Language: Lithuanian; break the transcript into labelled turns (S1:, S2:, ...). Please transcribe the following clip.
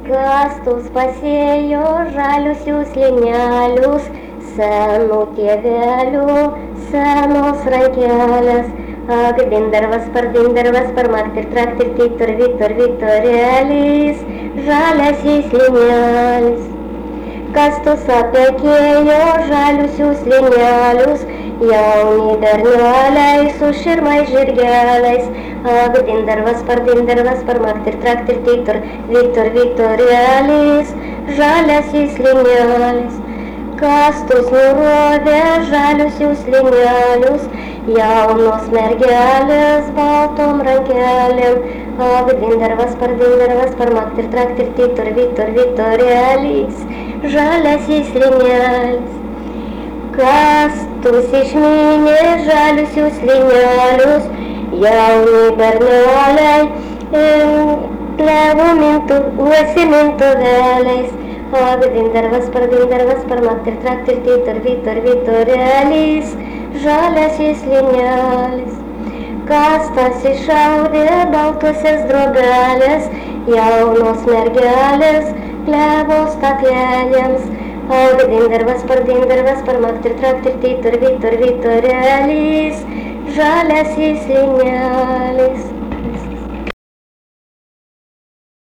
S1: Kastus pasėjo žaliusius linelius, senų tėvelių, senos rankelės. Ak, dindarvas par maktir traktir, titur, vitur, vitorėlis, žaliasis linelis. Kastus aptekėjo žaliusius linelius, jauni berneliai su širmais žirgeliais. Ak, dindarvas par maktir traktir, titur, vitur, vitorėlis, žaliasis linelis. Kastus nurovė žaliusius linelius, jaunos mergelės baltom rankelėm. Ak, dindarvas par maktir traktir, titur, vitur, vitorėlis, žaliasis linelis. Kastus išmynė žaliusius linelius, jauni berneliai, plevų mintuvėliais. Ak, dindarvas par maktir traktir, titur, vitur, vitorėlis, žaliasis linelis. Kastas išaudė baltusias drobelės, jaunos mergelės, plevos staklelėms. Ak, dindarvas par maktir traktir, titur, vitur, vitorėlis, žaliasis linelis.